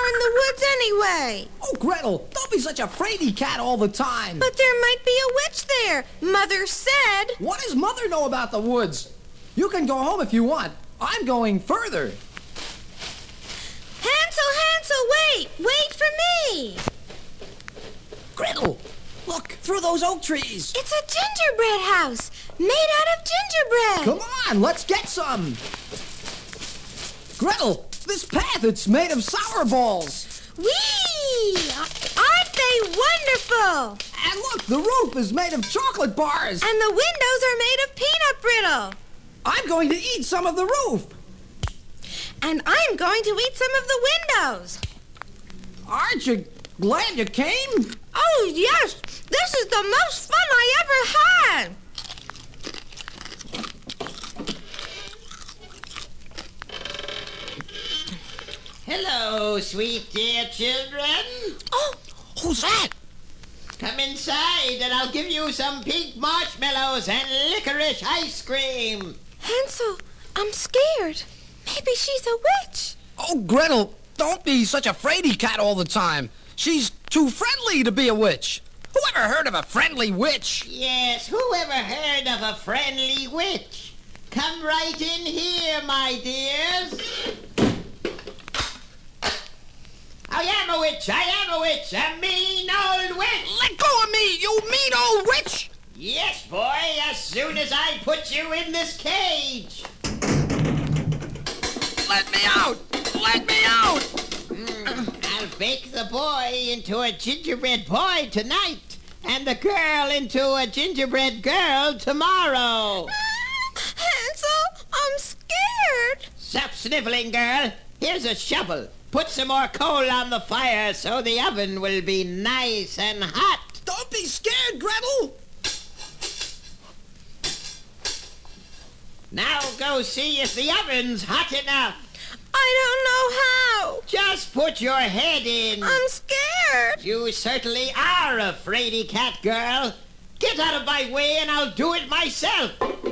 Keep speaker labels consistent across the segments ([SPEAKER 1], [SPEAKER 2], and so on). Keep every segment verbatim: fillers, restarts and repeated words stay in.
[SPEAKER 1] are in the woods anyway?
[SPEAKER 2] Oh, Gretel, don't be such a fraidy cat all the time.
[SPEAKER 1] But there might be a witch there. Mother said.
[SPEAKER 2] What does Mother know about the woods? You can go home if you want. I'm going further.
[SPEAKER 1] Hansel, Hansel, wait! Wait for me!
[SPEAKER 2] Gretel, look, through those oak trees.
[SPEAKER 1] It's a gingerbread house, made out of gingerbread.
[SPEAKER 2] Come on, let's get some. Gretel, this path, it's made of sour balls.
[SPEAKER 1] Whee! Aren't they wonderful?
[SPEAKER 2] And look, the roof is made of chocolate bars.
[SPEAKER 1] And the windows are made of peanut brittle.
[SPEAKER 2] I'm going to eat some of the roof.
[SPEAKER 1] And I'm going to eat some of the windows.
[SPEAKER 2] Aren't you glad you came?
[SPEAKER 1] Oh, yes. This is the most fun I ever had.
[SPEAKER 3] Hello, sweet dear children.
[SPEAKER 2] Oh, who's that?
[SPEAKER 3] Come inside and I'll give you some pink marshmallows and licorice ice cream.
[SPEAKER 1] Hansel, I'm scared. Maybe she's a witch.
[SPEAKER 2] Oh, Gretel, don't be such a fraidy cat all the time. She's too friendly to be a witch. Who ever heard of a friendly witch?
[SPEAKER 3] Yes, who ever heard of a friendly witch? Come right in here, my dears. I am a witch, I am a witch, a mean old witch.
[SPEAKER 2] Let go of me, you mean old witch!
[SPEAKER 3] Yes, boy, as soon as I put you in this cage.
[SPEAKER 2] Let me out! Let me out!
[SPEAKER 3] Mm, I'll bake the boy into a gingerbread boy tonight, and the girl into a gingerbread girl tomorrow.
[SPEAKER 1] Hansel, I'm scared.
[SPEAKER 3] Stop sniveling, girl. Here's a shovel. Put some more coal on the fire so the oven will be nice and hot.
[SPEAKER 2] Don't be scared, Gretel!
[SPEAKER 3] Now go see if the oven's hot enough.
[SPEAKER 1] I don't know how.
[SPEAKER 3] Just put your head in.
[SPEAKER 1] I'm scared.
[SPEAKER 3] You certainly are a fraidy cat, girl. Get out of my way and I'll do it myself.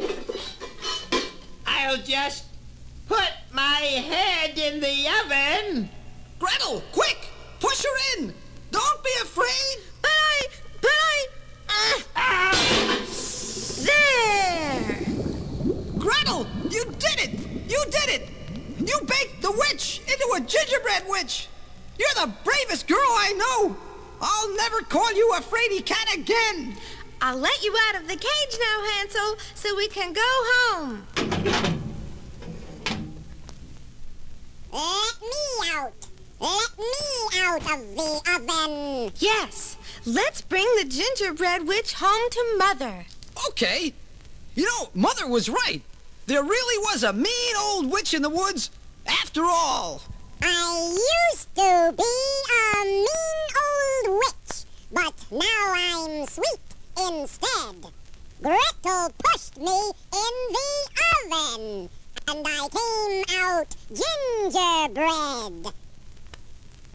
[SPEAKER 3] I'll just put my head in the oven.
[SPEAKER 2] Gretel, quick! Push her in! Don't be afraid!
[SPEAKER 1] But I... But I... Uh,
[SPEAKER 3] Ah!
[SPEAKER 1] there!
[SPEAKER 2] Gretel, you did it! You did it! You baked the witch into a gingerbread witch! You're the bravest girl I know! I'll never call you a fraidy cat again!
[SPEAKER 1] I'll let you out of the cage now, Hansel, so we can go home.
[SPEAKER 4] Let me out! Let me out of the oven!
[SPEAKER 1] Yes, let's bring the gingerbread witch home to Mother.
[SPEAKER 2] Okay. You know, Mother was right. There really was a mean old witch in the woods, after all.
[SPEAKER 4] I used to be a mean old witch, but now I'm sweet instead. Gretel pushed me in the oven, and I came out gingerbread.